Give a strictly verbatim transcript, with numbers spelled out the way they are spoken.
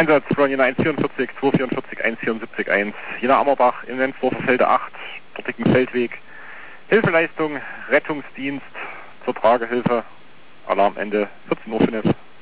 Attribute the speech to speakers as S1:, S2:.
S1: Einsatz von Jena eins vierundvierzig, zwei vierundvierzig, eins vierundsiebzig, eins. Jena Ammerbach, in Lenzdorfer Felde acht, dortigen Feldweg. Hilfeleistung, Rettungsdienst zur Tragehilfe. Alarmende vierzehn Uhr fünf.